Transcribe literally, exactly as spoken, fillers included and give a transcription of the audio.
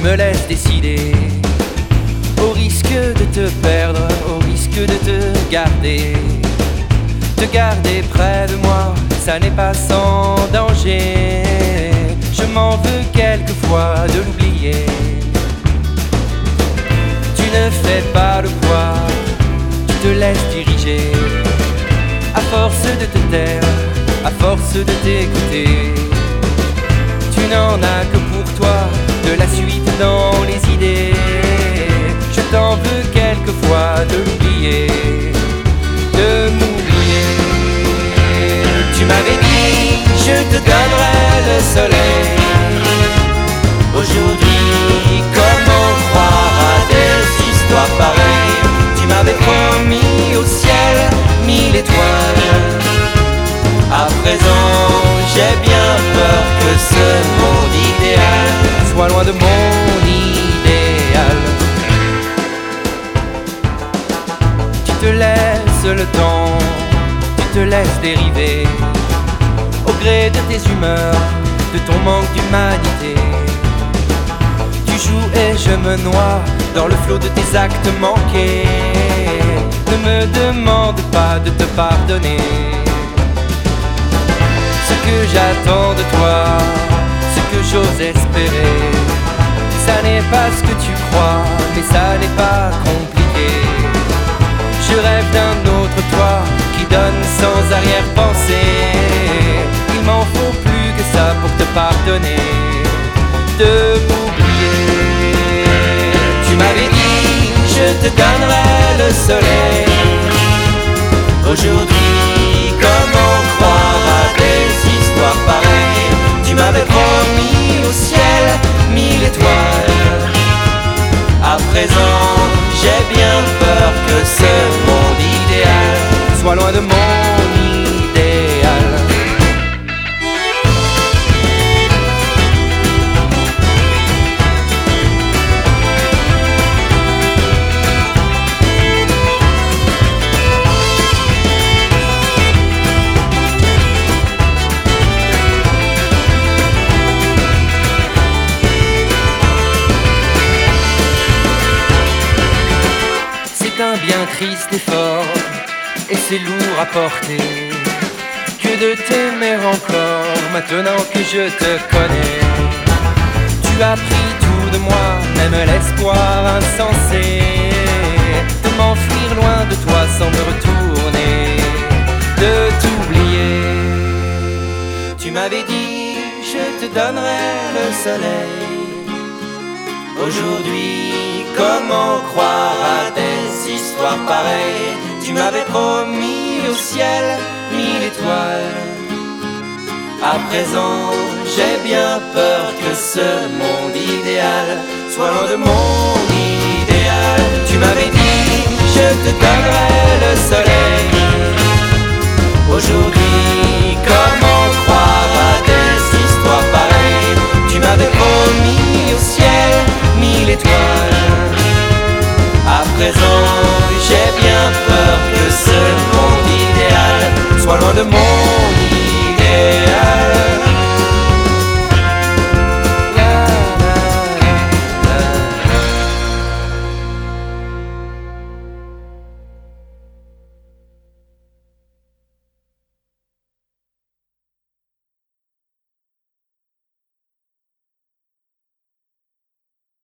me laisse décider. Au risque de te perdre, au risque de te garder. Te garder près de moi, ça n'est pas sans danger. Je m'en veux quelquefois de l'oublier. Tu ne fais pas le poids, tu te laisses diriger. À force de te taire, à force de t'écouter, tu n'en as que pour toi de la suite dans les idées. Je t'en veux quelquefois de l'oublier, de m'oublier. Tu m'avais dit, je te donnerai le soleil. Aujourd'hui, comment croire à des histoires pareilles? Tu m'avais promis au ciel mille étoiles. À présent, j'ai bien peur que ce monde idéal soit loin de mon idéal. Tu te laisses le temps, tu te laisses dériver au gré de tes humeurs, de ton manque d'humanité. Tu joues et je me noie dans le flot de tes actes manqués. Ne me demande pas de te pardonner. Ce que j'attends de toi, ce que j'ose espérer, ça n'est pas ce que tu crois, mais ça n'est pas compliqué. Je rêve d'un autre toi qui donne sans arrière-pensée. Il m'en faut plus que ça pour te pardonner, de m'oublier. Tu m'avais dit, je te donnerai le soleil. Aujourd'hui, comment croire à des histoires pareilles? Tu m'avais promis au ciel mille étoiles. À présent, j'ai bien peur que ce monde idéal soit loin de mon idéal. C'est un bien triste effort, et c'est lourd à porter, que de t'aimer encore, maintenant que je te connais. Tu as pris tout de moi, même l'espoir insensé, de m'enfuir loin de toi sans me retourner, de t'oublier. Tu m'avais dit, je te donnerai le soleil. Aujourd'hui, comment croire à des histoires pareilles? Tu m'avais promis au ciel mille étoiles. À présent, j'ai bien peur que ce monde idéal soit loin de mon idéal. Tu m'avais dit, je te donnerai